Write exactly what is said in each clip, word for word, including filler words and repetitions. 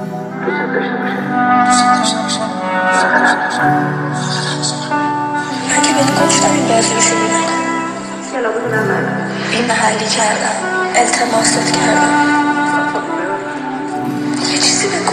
من که بهت گفتم این بازی رو شروع نکن. این محلی کردم، التماست کردم، یه چیزی بگو.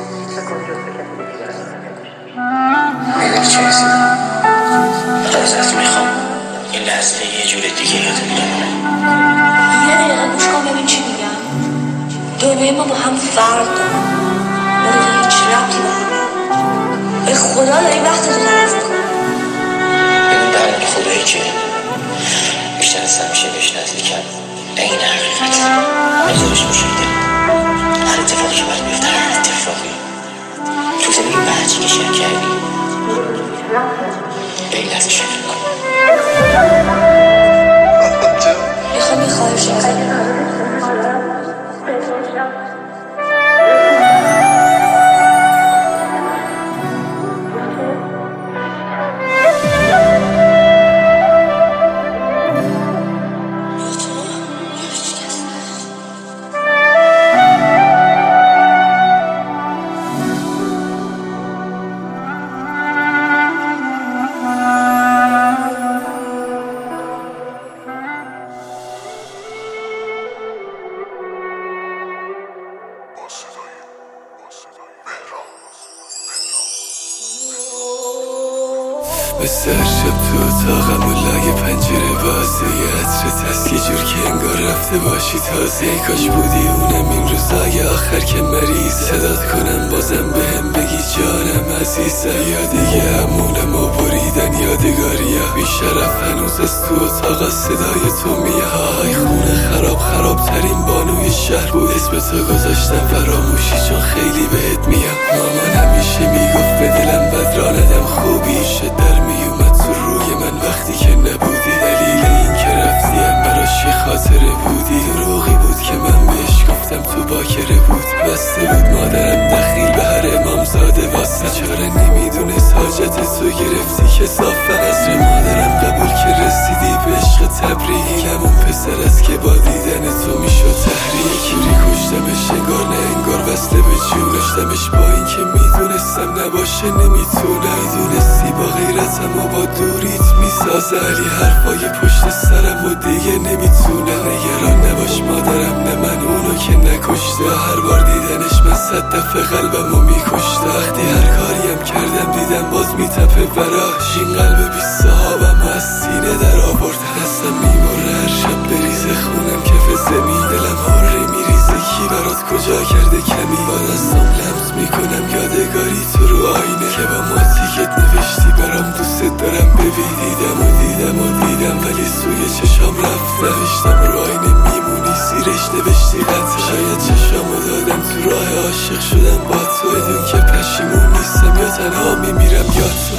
میدونی چه رسیدم؟ من ازت میخوام این لحظه یه جور دیگه یادت بمونه. یه دقیقه گوش کن ببین چی میگم. دنیای ما با هم فرق داره، نداره هیچ ربطی به هم. به خدا داری وقت رو تلف میکنی. ببین برمون خدایی که بیشتر از همیشه بهش نزدیکم. این حقیقت نظرش مشاهده. هر اتفاقی که باید بیفته، هر اتفاقی تو زندگی بحثی که شرک کردی به این لحظه شکل کن. میخوام یه خواهش ازت. مثل هر شب تو اتاقم و لای پنجره بازه یه عطرت هست یه جور که انگار رفته باشی تازه. ای کاش بودی اونم این روزای آخر که مریض صدات کنم بازم بهم بگی جانم عزیزم. یا دیگه همونم و بریدن یادگاری ها بیشرف هنوز از تو اتاق صدای تو میای. خونه خراب خراب ترین بانوی شهر بود، اسم تو گذاشتم فراموشی چون خیلی بهت میاد. مامان همیشه میگفت به دلم بد را ندم خوبی شد در میومد تو روی من وقتی که نبودی. دلیل این که رفتی هم براش یه خاطره بودی، دروغی بود که من بهش گفتم تو باکره بود. بسته بود مادرم دخیل به هر امامزاده واسه چاره نمیدونست حاجت تو گرفتی که صافن عصر مادرم قبول که رسیدی به عشق تبریک. همون پسر است که با دیدن تو میشد تحریک. ری کشتمش انگار نه انگار وصله به جون داشتمش با این که میدونستم نباشه نمیتونه. میدونستی با غیرتم و با دوریت میسازه علی حرفای پشت سرم و دیگه نمیتونه. نگران نباش مادرم نه من اونو که نکشته، هر بار دیدنش من صد دفعه قلبمو میکشته. وقتی هر کاریم کردم دیدم باز میتپه براش، این قلب بی صحابم از سینه در آورد. هستم میماره هر شب بریزه خونم کف زمین، دلم هره میریزه کی برات کجا کرده کمی. با دستم لمس میکنم یادگاری تو رو آینه که با ما تیکت نوشتی برام دوست دارم ببین. دیدم و دیدم و دیدم ولی سوی چشام رفت، نوشتم رو آینه میمونی زیرش نوشتی قطع. شاید چشامو دادم تو راه عاشق شدم با تو، بدون که پشیمون نیستم یا تنها میمیرم یا تو.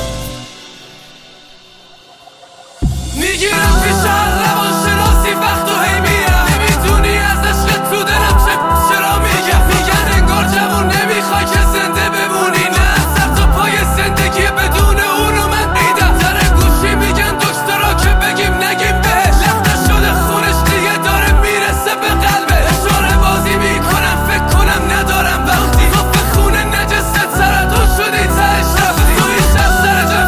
میگیرم پیش هر روان شناسی وقت و هی میرم، نمیدونی از عشق تو دلم چه چرا میگم. میگن انگار جوون نمیخوای که زنده بمونی، نه سر تا پای زندگی بدون اونو من دیدم. در گوشی میگن دکترا که بگیم نگیم بهش، لخته شده خونش دیگه داره میرسه به قلبه. اشاره بازی میکنم فکر کنم ندارم وقتی تو به خونه نجسه سرطان شدی تهش رفتی. توی شب سر جا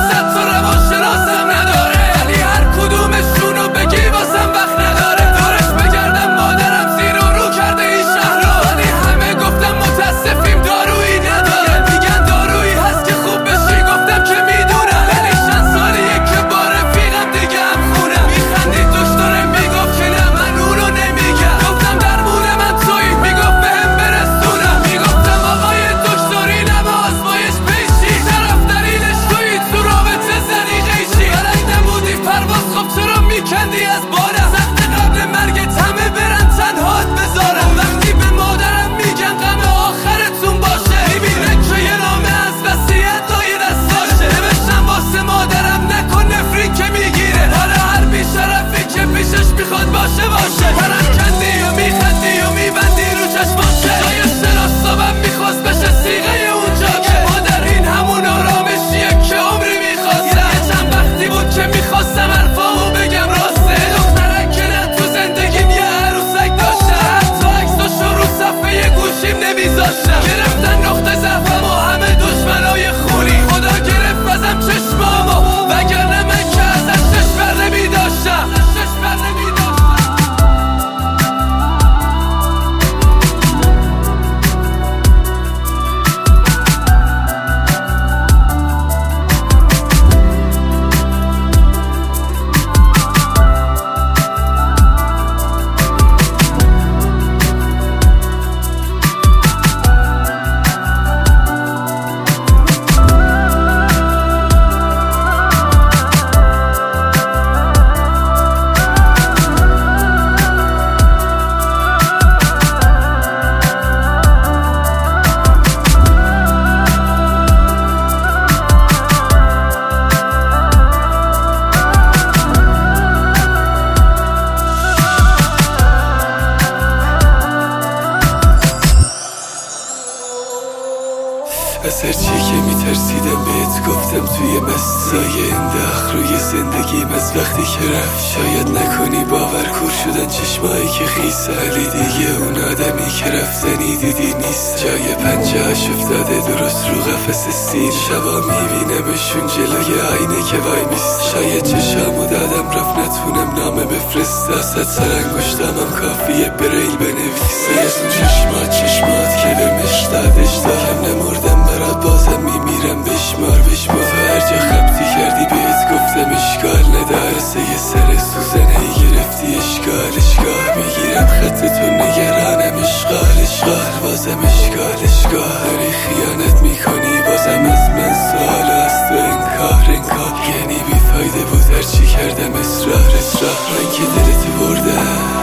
از هرچی که میترسیدم بهت گفتم توی مسای انداخ روی زندگیم از وقتی که رفت. شاید نکنی باور کور شدن چشمایی که خیسه، ولی دیگه اون آدمی که رفتنی دیدی نیست. جای پنجهاش افتاده درست رو قفس سیر، شبا میبینمشون جلوی آینه که وای میست. شاید چشامو دادم رفت نتونم نامه بفرست، ست سر انگشتامم کافیه بریل بنویسه. از اون چشمات چشمات که به مشتاد اشتاهم نمردم برات بازم میمیرم بشمار بشمار. تو هر جا خبتی کردی بهت گفتم اشکال نداره، سه یه سر سوزنه گرفتی اشکال اشکال. میگیرم خط تو نگرانم اشغال اشغال، بازم اشکال اشغال. داری خیانت میکنی بازم از من سوال، از تو انکار انکار. یعنی بیفایده بود هرچی کردم اصرار اصرار. من که دلتو بردم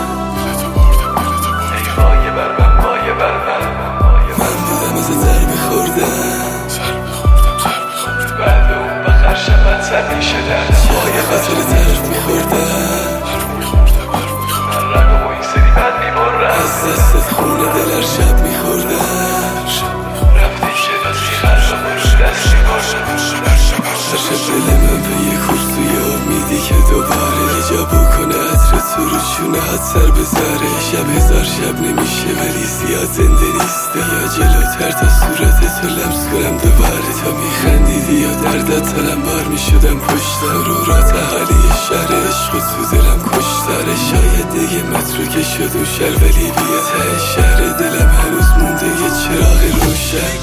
من بودم از در میخوردم بعد اون بخر شبت سر میشدم چه خاطر طرف میخوردم من رقم و این سری بد میبرم از دستت خونه دل هر شب میخوردم رفتی که دستی خرم و رو دست میبرم هر شب دل من به یه کورسوی امیدی که دوباره یه جا بکنه عطر تو رو چونه هات سر بذاره. شب هزار شب نمیشه ولی زیاد زنده نیست. بیا جلوتر تا صورت تو لمس کنم دوباره، تا میخندیدی یا دردت تلم بار میشدم پشت رو را تحالی شهر عشق تو دلم کشتاره. شاید دیگه متروکه شد و شهر ولی بیا ته شهر دلم هنوز مونده یه چراغ روشن.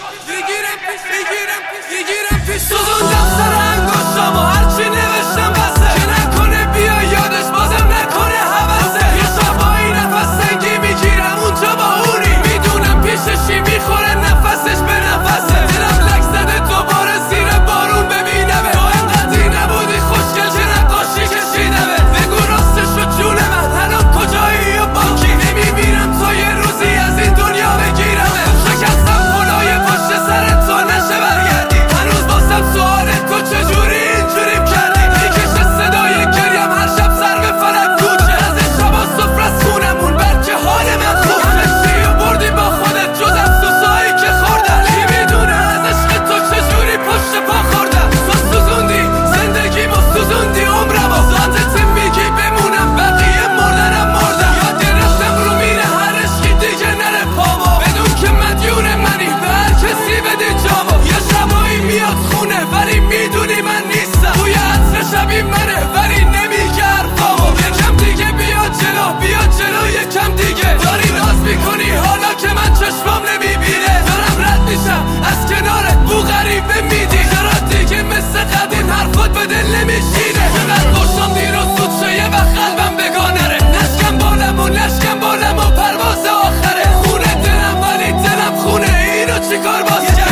سوزوندم سر انگشتم و هرچی نوشتم بسه که نکنه بیا یادش بازم نکنه حوثه. یه شبایی نفس سنگی میگیرم اونجا با اونی، میدونم پیششی میخوره نفسش به نفسه. دلم لک زده دوباره زیر بارون ببینمه، تو انقدی نبودی خوشگل که نقاشی کشیدمه. بگو راستشو جون من الان کجایی و باکی، نمیبینم تا یه روزی از این دنیا بگیرمه. شکستم خدای پشت سر تو نشه برگردی، سوال تو چجوری اینجوریم کردی. میکشه صدای گریم هر شب سر به فلک کوچه، از این شبا صفر از خونمون بلکه حال من خوب. همه چی رو بردی با خودت جز از سوسایی که خوردن، کی میدونه از عشق تو چجوری پشت پا خوردم. تو سوزوندی زندگیمو سوزوندی عمرمو، ذاتت میگی بمونم بقیه مردنم مردم. یاد گرفتم رو میره هر عشقی دیگه نره پامو، بدون که مدیون منی به هر کسی بده جامو. یه شبایی میاد خونه ولی میدونی من نیستم، توی عطر شبی منه ولی نمیگه حرفامو. یکم دیگه بیا جلو بیا جلو یکم دیگه، داری ناز میکنی حالا که من چشمام نمیبینه. دارم رد میشم از کنارت بو غریبه میدی، چرا دیگه مثل قدیم حرفات به دل نمیشینه. چقدر خوشم دیروز زود شه یه وقت قلبم بگانه ره، نشکم بالم و نشکم بالم و پرواز آخره. خونه دلم ولی دلم خونه، اینو چیکار باز کرد